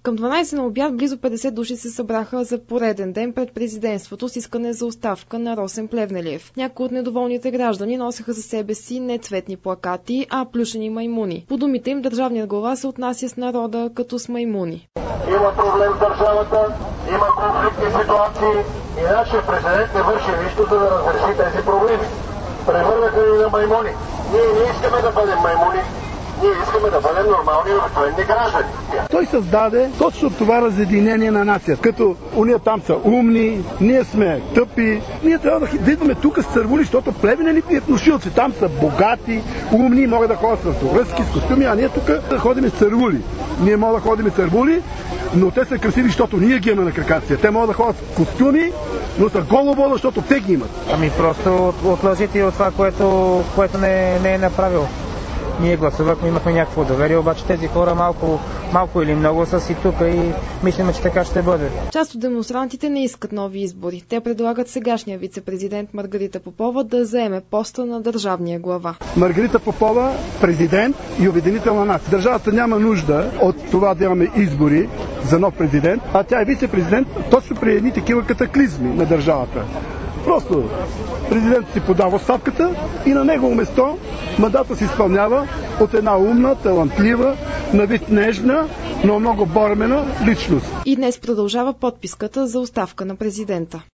Към 12 на обяд близо 50 души се събраха за пореден ден пред президентството с искане за оставка на Росен Плевнелиев. Някои от недоволните граждани носеха за себе си не цветни плакати, а плюшени маймуни. По думите им, държавният глава се отнася с народа като с маймуни. Има проблем в държавата, има конфликтни ситуации и нашия президент не върши нищо, за да разреши тези проблеми. Превърнаха ни на маймуни. Ние не искаме да бъдем маймуни. Ние искаме да бъдем нормални и обикновени граждани. Той създаде точно това разединение на нацията. Като уния там са умни, ние сме тъпи. Ние трябва да идваме тук с цървули, защото Плевнелиев е внушилци. Там са богати, умни, могат да ходят с връзки, с костюми, а ние тук да ходим с цървули. Ние можем да ходим с цървули, но те са красиви, защото ние ги имаме на краката. Те могат да ходят с костюми, но са голо, защото те ги имат. Ами просто отлъжите от това, което не е направил. Ние гласувахме, имахме някакво доверие, обаче тези хора малко или много са си тук и мислим, че така ще бъде. Част от демонстрантите не искат нови избори. Те предлагат сегашния вице-президент Маргарита Попова да заеме поста на държавния глава. Маргарита Попова, президент и обединител на нация. Държавата няма нужда от това да имаме избори за нов президент, а тя е вице-президент точно при едни такива катаклизми на държавата. Просто президентът си подава оставката и на негово место мандата се изпълнява от една умна, талантлива, на вид нежна, но много бормена личност. И днес продължава подписката за оставка на президента.